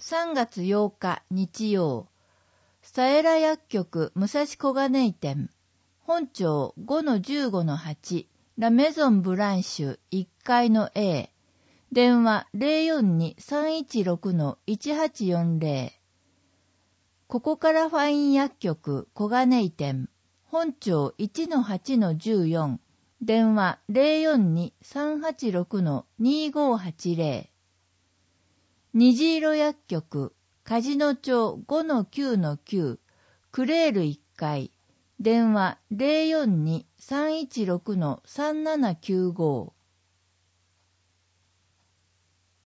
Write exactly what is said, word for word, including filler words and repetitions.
さんがつようか日曜、佐永薬局武蔵小金井店、本庁 ごのじゅうごのはち ラメゾンブランシュいっかいの A、電話 ゼロよんに さんいちろくのいちはちよんゼロ。ここからファイン薬局小金井店、本庁 いちのはちのじゅうよん、電話 ゼロよんに さんはちろくのにごはちゼロ。虹色薬局梶野町 ごのきゅうのきゅう、クレールいっかい、電話 ゼロよんに さんいちろくのさんななきゅうご。